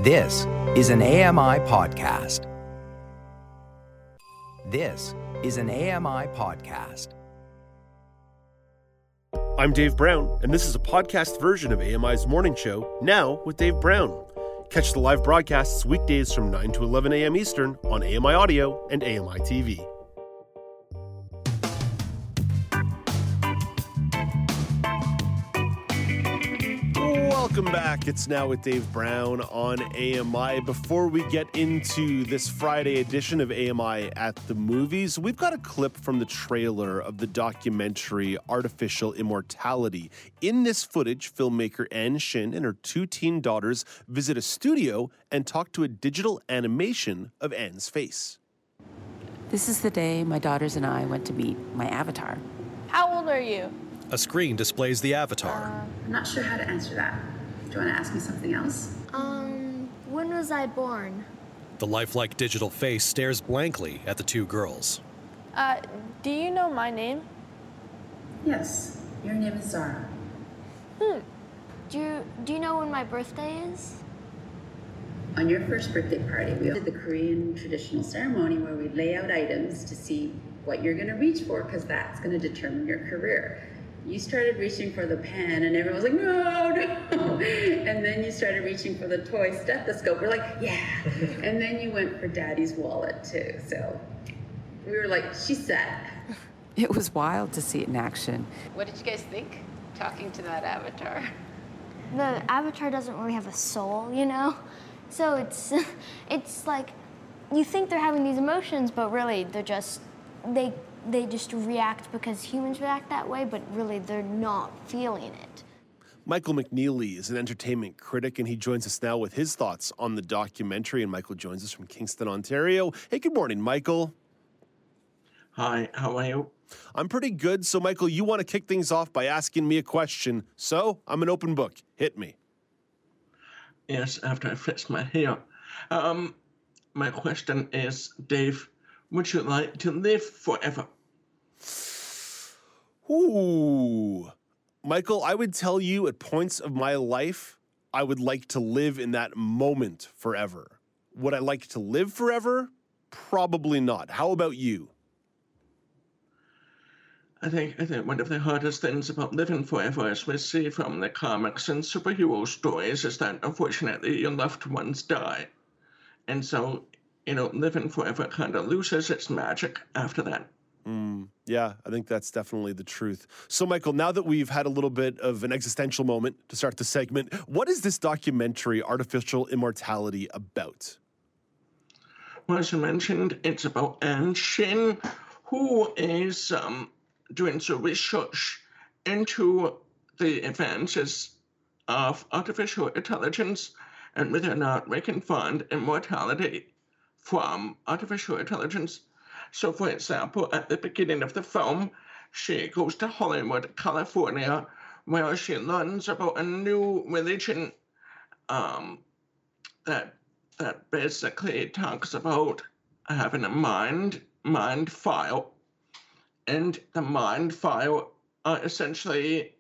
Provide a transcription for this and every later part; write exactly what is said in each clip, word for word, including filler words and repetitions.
This is an A M I podcast. This is an A M I podcast. I'm Dave Brown, and this is a podcast version of A M I's Morning Show, Now with Dave Brown. Catch the live broadcasts weekdays from nine to eleven a.m. Eastern on A M I Audio and A M I T V. Welcome back. It's Now with Dave Brown on A M I. Before we get into this Friday edition of A M I at the Movies, we've got a clip from the trailer of the documentary Artificial Immortality. In this footage, filmmaker Ann Shin and her two teen daughters visit a studio and talk to a digital animation of Ann's face. This is the day my daughters and I went to meet my avatar. How old are you? A screen displays the avatar. Uh, I'm not sure how to answer that. Do you want to ask me something else? Um, when was I born? The lifelike digital face stares blankly at the two girls. Uh, do you know my name? Yes, your name is Zara. Hmm. Do you, do you know when my birthday is? On your first birthday party, we did the Korean traditional ceremony where we lay out items to see what you're going to reach for, because that's going to determine your career. You started reaching for the pen and everyone was like, no, no. And then you started reaching for the toy stethoscope. We're like, yeah. And then you went for daddy's wallet too. So we were like, she's set. It was wild to see it in action. What did you guys think, talking to that avatar? The avatar doesn't really have a soul, you know? So it's, it's like, you think they're having these emotions, but really they're just, they, they just react because humans react that way, but really they're not feeling it. Michael McNeely is an entertainment critic, and he joins us now with his thoughts on the documentary. And Michael joins us from Kingston, Ontario. Hey, good morning, Michael. Hi, how are you? I'm pretty good. So, Michael, you want to kick things off by asking me a question. So, I'm an open book. Hit me. Yes, after I fix my hair. Um, my question is, Dave, would you like to live forever? Ooh. Michael, I would tell you at points of my life, I would like to live in that moment forever. Would I like to live forever? Probably not. How about you? I think I think one of the hardest things about living forever, as we see from the comics and superhero stories, is that unfortunately your loved ones die. And so, you know, living forever kind of loses its magic after that. Mm, yeah, I think that's definitely the truth. So, Michael, now that we've had a little bit of an existential moment to start the segment, what is this documentary, Artificial Immortality, about? Well, as you mentioned, it's about Ann Shin, who is um, doing some research into the advances of artificial intelligence and whether or not we can find immortality from artificial intelligence. So, for example, at the beginning of the film, she goes to Hollywood, California, where she learns about a new religion um, that that basically talks about having a mind mind file, and the mind file are essentially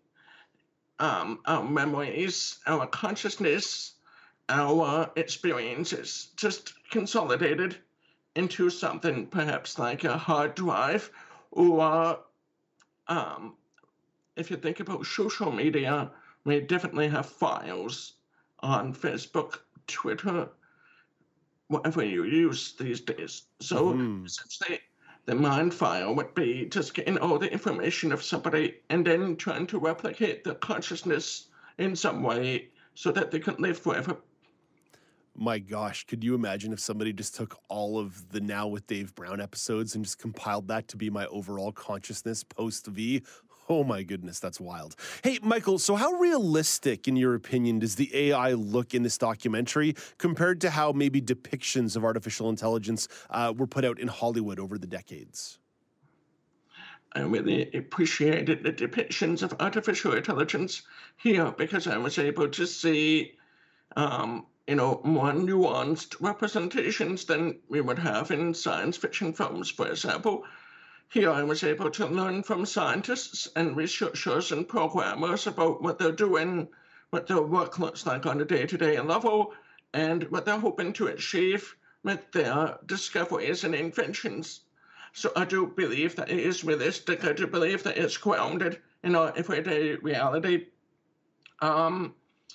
um, our memories, our consciousness, our experiences, just consolidated into something perhaps like a hard drive, or um, if you think about social media, we definitely have files on Facebook, Twitter, whatever you use these days. So mm-hmm. essentially, the mind file would be just getting all the information of somebody and then trying to replicate the consciousness in some way so that they can live forever. My gosh, could you imagine if somebody just took all of the Now with Dave Brown episodes and just compiled that to be my overall consciousness post-V? Oh my goodness, that's wild. Hey, Michael, so how realistic, in your opinion, does the A I look in this documentary compared to how maybe depictions of artificial intelligence uh, were put out in Hollywood over the decades? I really appreciated the depictions of artificial intelligence here because I was able to see um, you know, more nuanced representations than we would have in science fiction films, for example. Here I was able to learn from scientists and researchers and programmers about what they're doing, what their work looks like on a day-to-day level, and what they're hoping to achieve with their discoveries and inventions. So I do believe that it is realistic. I do believe that it's grounded in our everyday reality. Um,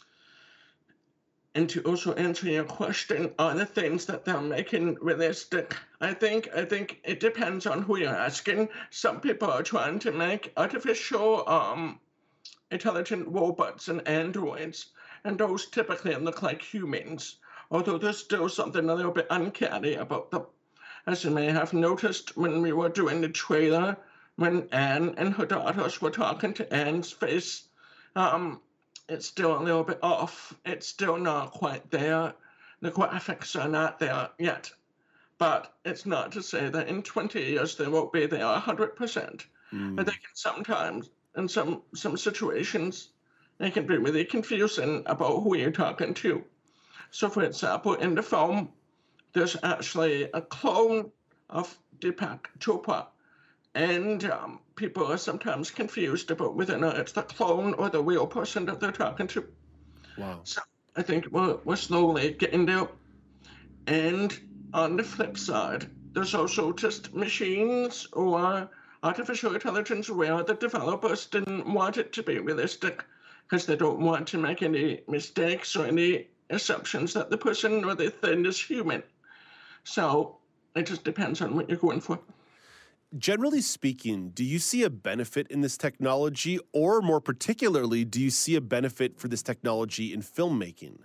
and to also answer your question, are the things that they're making realistic? I think I think it depends on who you're asking. Some people are trying to make artificial um, intelligent robots and androids, and those typically look like humans, although there's still something a little bit uncanny about them. As you may have noticed when we were doing the trailer, when Anne and her daughters were talking to Anne's face, um, it's still a little bit off. It's still not quite there. The graphics are not there yet. But it's not to say that in twenty years they won't be there one hundred percent. Mm. I think sometimes, in some, some situations, it can be really confusing about who you're talking to. So, for example, in the film, there's actually a clone of Deepak Chopra, and um, people are sometimes confused about whether or not it's the clone or the real person that they're talking to. Wow. So I think we're, we're slowly getting there. And on the flip side, there's also just machines or artificial intelligence where the developers didn't want it to be realistic because they don't want to make any mistakes or any assumptions that the person or the thing is human. So it just depends on what you're going for. Generally speaking, do you see a benefit in this technology, or more particularly, do you see a benefit for this technology in filmmaking?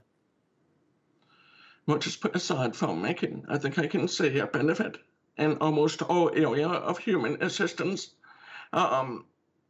Well, just put aside filmmaking, I think I can see a benefit in almost all area of human assistance. Um,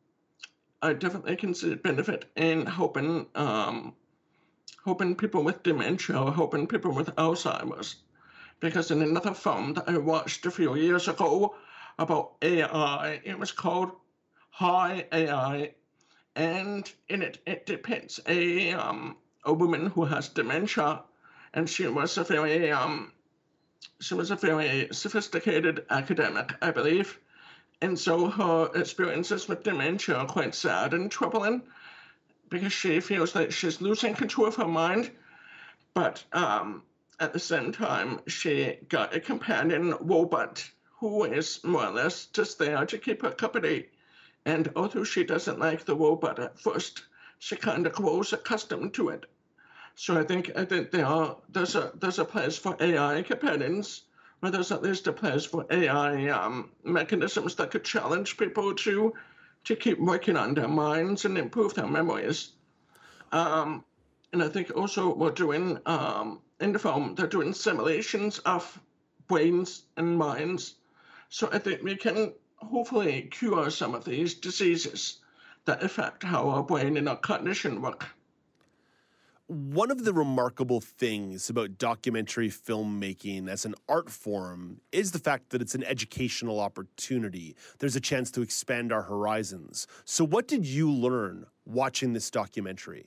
I definitely can see a benefit in helping, um, helping people with dementia or helping people with Alzheimer's. Because in another film that I watched a few years ago about A I, it was called Hi A I, and in it, it depicts a um, a woman who has dementia, and she was a very um, she was a very sophisticated academic, I believe, and so her experiences with dementia are quite sad and troubling, because she feels like she's losing control of her mind, but um. At the same time, she got a companion robot who is more or less just there to keep her company. And although she doesn't like the robot at first, she kind of grows accustomed to it. So I think I think there are there's a there's a place for A I companions, or there's at least a place for A I um, mechanisms that could challenge people to to keep working on their minds and improve their memories. Um, and I think also we're doing. Um, In the film, they're doing simulations of brains and minds. So I think we can hopefully cure some of these diseases that affect how our brain and our cognition work. One of the remarkable things about documentary filmmaking as an art form is the fact that it's an educational opportunity. There's a chance to expand our horizons. So what did you learn watching this documentary?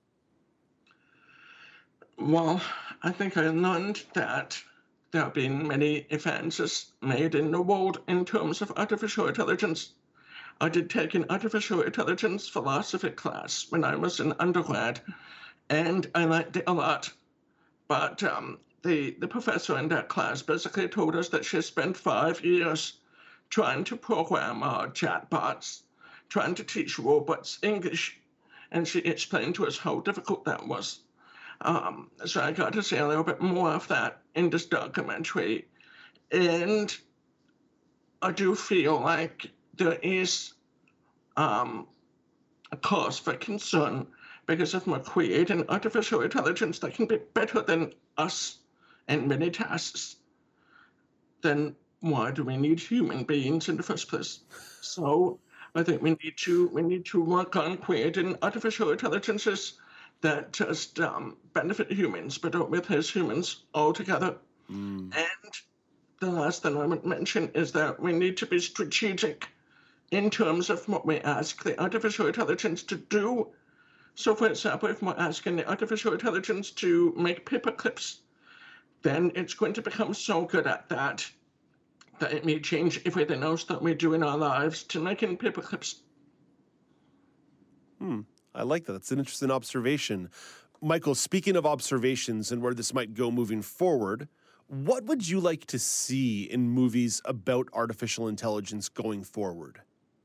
Well, I think I learned that there have been many advances made in the world in terms of artificial intelligence. I did take an artificial intelligence philosophy class when I was in undergrad, and I liked it a lot. But um, the, the professor in that class basically told us that she spent five years trying to program our chatbots, trying to teach robots English, and she explained to us how difficult that was. Um, so I got to see a little bit more of that in this documentary. And I do feel like there is um, a cause for concern, because if we're creating artificial intelligence that can be better than us in many tasks, then why do we need human beings in the first place? So I think we need to we need to work on creating artificial intelligences that just um, benefit humans, but don't replace humans altogether. Mm. And the last thing I would mention is that we need to be strategic in terms of what we ask the artificial intelligence to do. So, for example, if we're asking the artificial intelligence to make paper clips, then it's going to become so good at that that it may change everything else that we do in our lives to making paper clips. Hmm. I like that. That's an interesting observation. Michael, speaking of observations and where this might go moving forward, what would you like to see in movies about artificial intelligence going forward?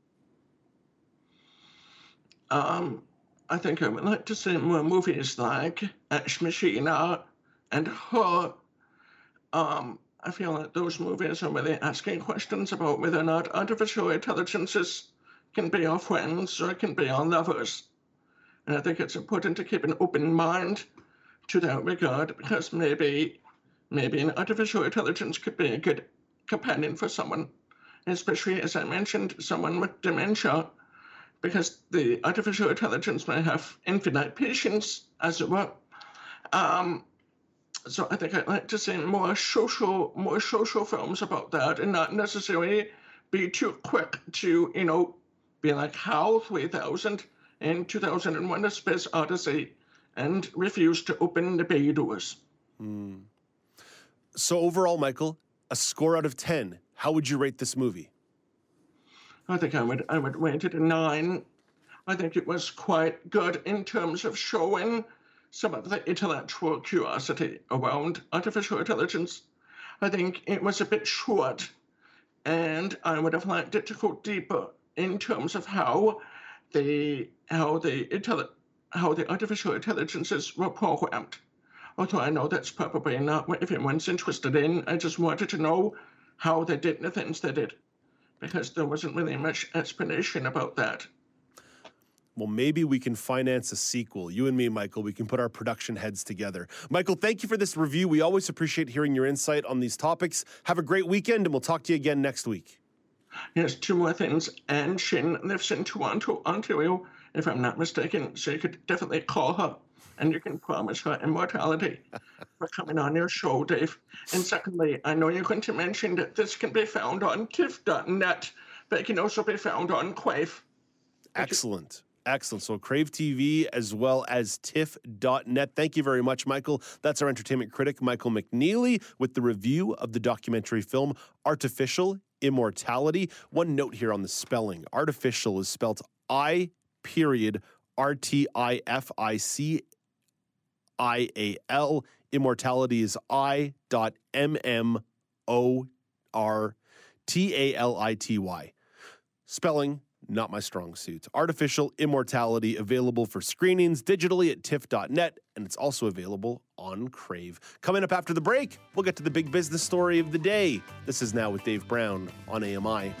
Um, I think I would like to see more movies like Ex Machina and Her. Um, I feel like those movies are really asking questions about whether or not artificial intelligences can be our friends or can be our lovers. And I think it's important to keep an open mind to that regard, because maybe maybe an artificial intelligence could be a good companion for someone, especially, as I mentioned, someone with dementia, because the artificial intelligence may have infinite patience, as it were. Um, so I think I'd like to see more social, more social films about that, and not necessarily be too quick to, you know, be like HAL three thousand in two thousand one: A Space Odyssey, and refuse to open the bay doors. Mm. So overall, Michael, a score out of ten. How would you rate this movie? I think I would I would rate it a nine. I think it was quite good in terms of showing some of the intellectual curiosity around artificial intelligence. I think it was a bit short, and I would have liked it to go deeper in terms of how the how the intelli- how the artificial intelligences were programmed. Although I know that's probably not what everyone's interested in, I just wanted to know how they did the things they did, because there wasn't really much explanation about that. Well, maybe we can finance a sequel. You and me, Michael, we can put our production heads together. Michael, thank you for this review. We always appreciate hearing your insight on these topics. Have a great weekend, and we'll talk to you again next week. Yes, two more things. Anne Shin lives in Toronto, Ontario, if I'm not mistaken, so you could definitely call her, and you can promise her immortality for coming on your show, Dave. And secondly, I know you're going to mention that this can be found on tiff dot net, but it can also be found on Crave. Excellent. Excellent. So Crave T V as well as tiff dot net. Thank you very much, Michael. That's our entertainment critic, Michael McNeely, with the review of the documentary film Artificial Immortality. One note here on the spelling. Artificial is spelled I period R T I F I C I A L. Immortality is I dot M M O R T A L I T Y. Spelling, not my strong suit. Artificial Immortality, available for screenings digitally at tiff dot net, and it's also available on Crave. Coming up after the break, we'll get to the big business story of the day. This is Now with Dave Brown on A M I.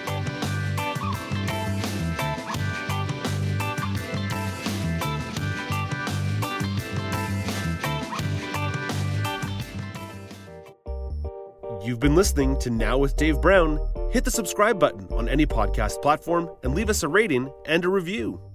You've been listening to Now with Dave Brown. Hit the subscribe button on any podcast platform and leave us a rating and a review.